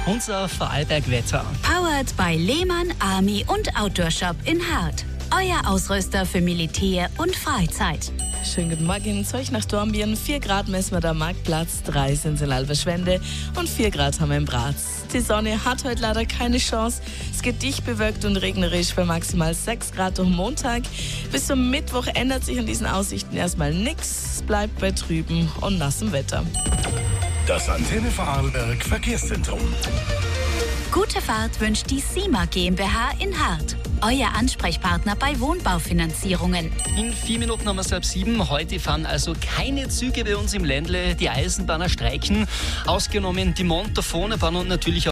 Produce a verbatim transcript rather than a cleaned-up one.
Unser Vorarlberg-Wetter. Powered by Lehmann Army und Outdoor Shop in Hart. Euer Ausrüster für Militär und Freizeit. Schönen guten Morgen, zu euch nach Dornbirn. vier Grad messen wir da am Marktplatz, drei sind in Alberschwende und vier Grad haben wir im Bratz. Die Sonne hat heute leider keine Chance. Es geht dicht bewölkt und regnerisch bei maximal sechs Grad am Montag. Bis zum Mittwoch ändert sich an diesen Aussichten erstmal nichts. Es bleibt bei trüben und nassem Wetter. Das Antenne Vorarlberg Verkehrszentrum. Gute Fahrt wünscht die SIMA GmbH in Hart. Euer Ansprechpartner bei Wohnbaufinanzierungen. In vier Minuten haben wir es halb sieben. Heute fahren also keine Züge bei uns im Ländle. Die Eisenbahner streiken. Ausgenommen die Montafone und natürlich